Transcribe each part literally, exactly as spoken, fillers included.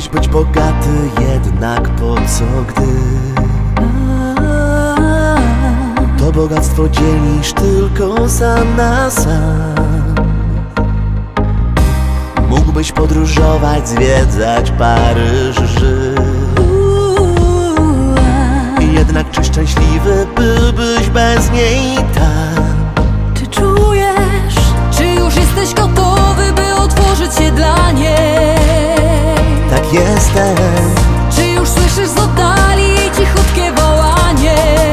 Mógłbyś być bogaty, jednak po co gdy to bogactwo dzielisz tylko sam na sam. Mógłbyś podróżować, zwiedzać Paryż, Rzym. I jednak czy szczęśliwy byłbyś bez niej tam? Czy czujesz, czy już jesteś gotowy, by otworzyć się dla niej? Tak jestem. Czy już słyszysz z oddali jej cichutkie wołanie?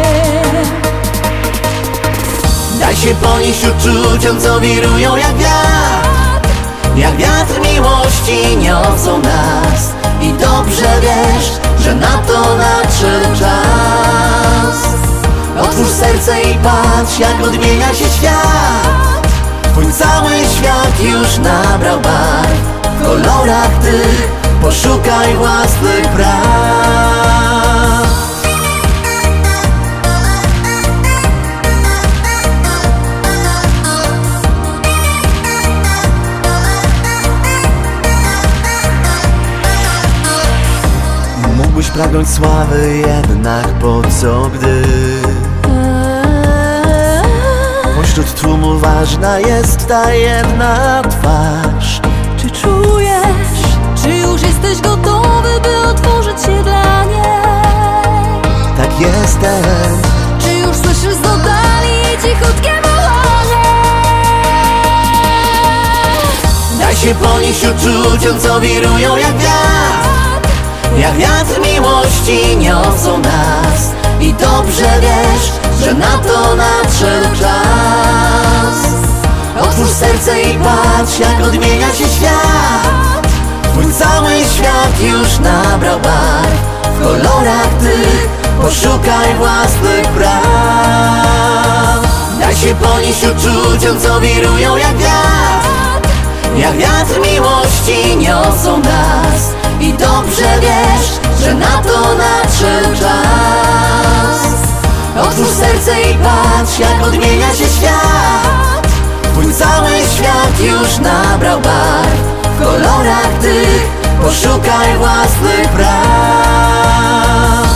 Daj się ponieść uczuciom, co wirują jak wiatr. Jak wiatr miłości niosą nas. I dobrze wiesz, że na to nadszedł czas. Otwórz serce i patrz, jak odmienia się świat. Twój cały świat już nabrał barw. W kolorach tych poszukaj własnych praw. Mógłbyś pragnąć sławy, jednak po co gdy pośród tłumu ważna jest ta jedna twarz. Czy czujesz, czy już jesteś gotowy, by otworzyć się dla niej? Tak jestem. Czy już słyszysz z oddali jej cichutkie wołanie? Daj się ponieść uczuciom, co wirują jak wiatr. Jak wiatr miłości niosą nas. I dobrze wiesz, że na to nadszedł czas. Otwórz serce i patrz, jak odmienia się świat. Twój cały świat już nabrał barw. W kolorach tych poszukaj własnych praw. Daj się ponieść uczuciom, co wirują jak wiatr. Jak wiatr miłości niosą nas. I dobrze wiesz, że na to nadszedł czas. Otwórz serce i patrz, jak odmienia się świat. Twój cały świat już nabrał barw. W kolorach tych poszukaj własnych praw.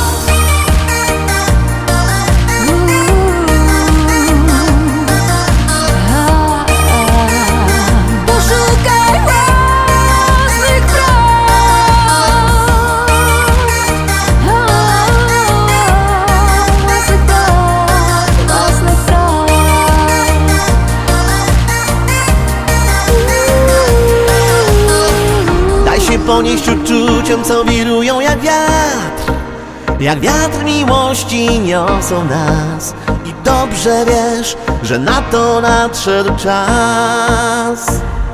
Ponieść uczuciom, co wirują jak wiatr. Jak wiatr miłości niosą nas. I dobrze wiesz, że na to nadszedł czas.